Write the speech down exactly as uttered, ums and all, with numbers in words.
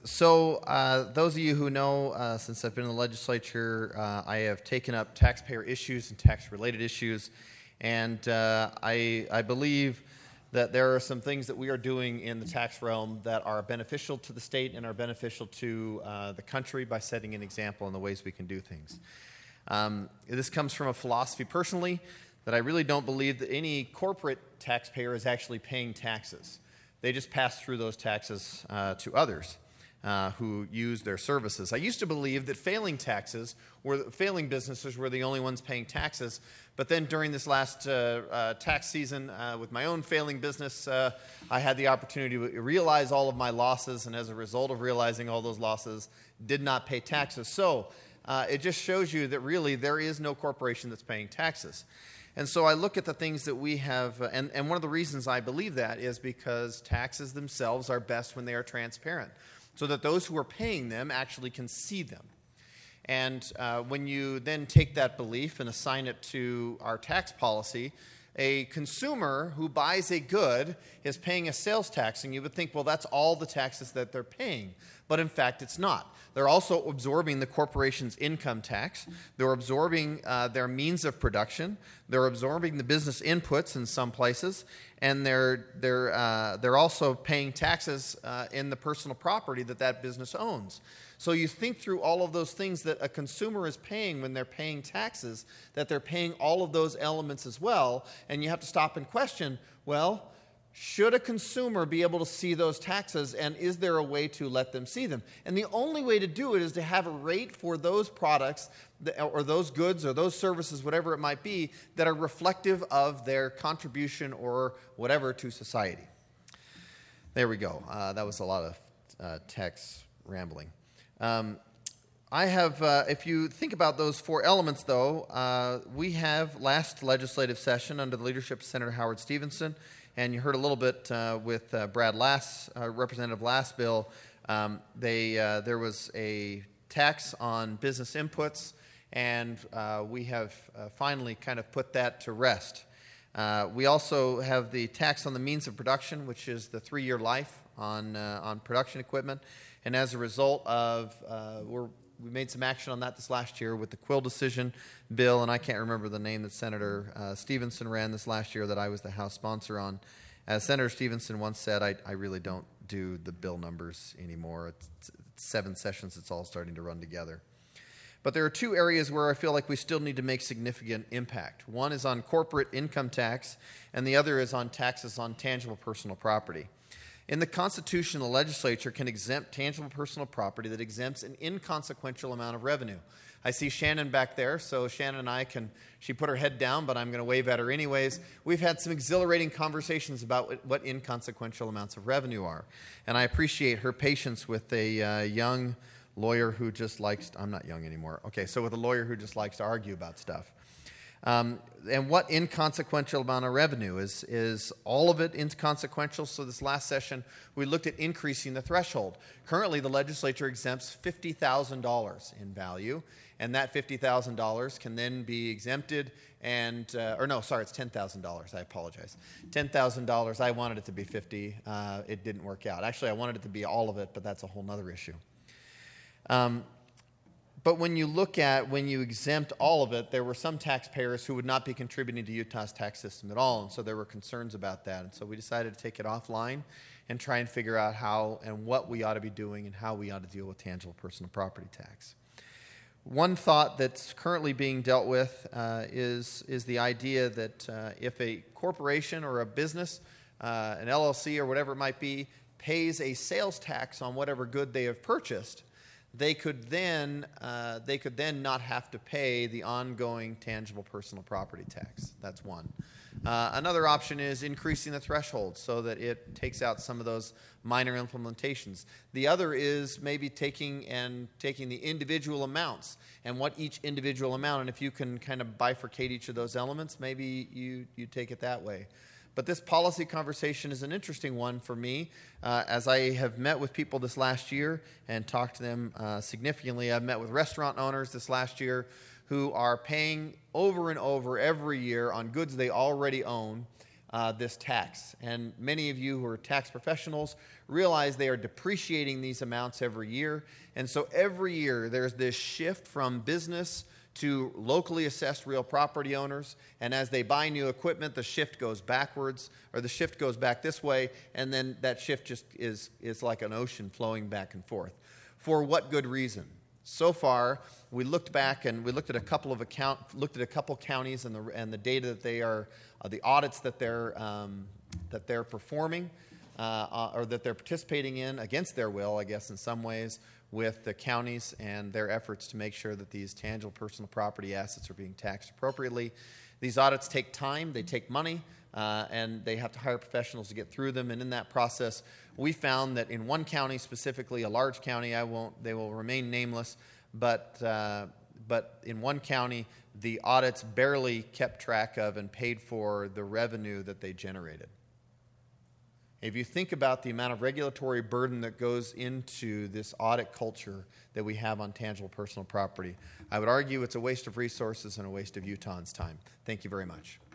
so uh, those of you who know, uh, since I've been in the legislature, uh, I have taken up taxpayer issues and tax-related issues, and uh, I, I believe that there are some things that we are doing in the tax realm that are beneficial to the state and are beneficial to uh, the country by setting an example in the ways we can do things. Um, this comes from a philosophy personally that I really don't believe that any corporate taxpayer is actually paying taxes. They just pass through those taxes uh, to others uh, who use their services. I used to believe that failing taxes, were failing businesses were the only ones paying taxes, but then during this last uh, uh, tax season uh, with my own failing business, uh, I had the opportunity to realize all of my losses, and as a result of realizing all those losses, did not pay taxes. So uh, it just shows you that really there is no corporation that's paying taxes. And so I look at the things that we have, uh, and, and one of the reasons I believe that is because taxes themselves are best when they are transparent, so that those who are paying them actually can see them. And uh, when you then take that belief and assign it to our tax policy, a consumer who buys a good is paying a sales tax, and you would think, well, that's all the taxes that they're paying. But in fact, it's not. They're also absorbing the corporation's income tax. They're absorbing uh, their means of production. They're absorbing the business inputs in some places, and they're they're uh, they're also paying taxes uh, in the personal property that that business owns. So you think through all of those things that a consumer is paying when they're paying taxes, that they're paying all of those elements as well, and you have to stop and question, well, should a consumer be able to see those taxes, and is there a way to let them see them? And the only way to do it is to have a rate for those products that, or those goods or those services, whatever it might be, that are reflective of their contribution or whatever to society. There we go. Uh, that was a lot of uh, text rambling. Um, I have, uh, if you think about those four elements, though, uh, we have last legislative session under the leadership of Senator Howard Stevenson, and you heard a little bit uh, with uh, Brad Lass, uh, Representative Lass bill. Um, they uh, there was a tax on business inputs, and uh, we have uh, finally kind of put that to rest. Uh, we also have the tax on the means of production, which is the three-year life on uh, on production equipment, and as a result of uh, we're We made some action on that this last year with the Quill decision bill, and I can't remember the name that Senator uh, Stevenson ran this last year that I was the House sponsor on. As Senator Stevenson once said, I, I really don't do the bill numbers anymore. It's, it's seven sessions, it's all starting to run together. But there are two areas where I feel like we still need to make significant impact. One is on corporate income tax, and the other is on taxes on tangible personal property. In the Constitution, the legislature can exempt tangible personal property that exempts an inconsequential amount of revenue. I see Shannon back there, so Shannon and I can, she put her head down, but I'm going to wave at her anyways. We've had some exhilarating conversations about what inconsequential amounts of revenue are. And I appreciate her patience with a uh, young lawyer who just likes, I'm not young anymore. Okay, so with a lawyer who just likes to argue about stuff. Um, and what inconsequential amount of revenue? Is, is all of it inconsequential? So this last session, we looked at increasing the threshold. Currently, the legislature exempts fifty thousand dollars in value, and that fifty thousand dollars can then be exempted and, uh, or no, sorry, it's ten thousand dollars. I apologize. ten thousand dollars, I wanted it to be fifty. Uh, it didn't work out. Actually, I wanted it to be all of it, but that's a whole other issue. Um, But when you look at, when you exempt all of it, there were some taxpayers who would not be contributing to Utah's tax system at all, and so there were concerns about that. And so we decided to take it offline and try and figure out how and what we ought to be doing and how we ought to deal with tangible personal property tax. One thought that's currently being dealt with uh, is, is the idea that uh, if a corporation or a business, uh, an L L C or whatever it might be, pays a sales tax on whatever good they have purchased, they could then uh, they could then not have to pay the ongoing tangible personal property tax. That's one. Uh, another option is increasing the threshold so that it takes out some of those minor implementations. The other is maybe taking and taking the individual amounts and what each individual amount, and if you can kind of bifurcate each of those elements, maybe you you take it that way. But this policy conversation is an interesting one for me. Uh, as I have met with people this last year and talked to them uh, significantly, I've met with restaurant owners this last year who are paying over and over every year on goods they already own uh, this tax. And many of you who are tax professionals realize they are depreciating these amounts every year. And so every year there's this shift from business to locally assessed real property owners. And as they buy new equipment, the shift goes backwards, or the shift goes back this way, and then that shift just is, is like an ocean flowing back and forth. For what good reason? So far, we looked back and we looked at a couple of account, looked at a couple counties and the and the data that they are, uh, the audits that they're um, that they're performing, uh, uh, or that they're participating in against their will, I guess, in some ways, with the counties and their efforts to make sure that these tangible personal property assets are being taxed appropriately. These audits take time, they take money, uh, and they have to hire professionals to get through them. And in that process, we found that in one county specifically, a large county, I won't, they will remain nameless, but uh, but in one county, the audits barely kept track of and paid for the revenue that they generated. If you think about the amount of regulatory burden that goes into this audit culture that we have on tangible personal property, I would argue it's a waste of resources and a waste of Utahns' time. Thank you very much.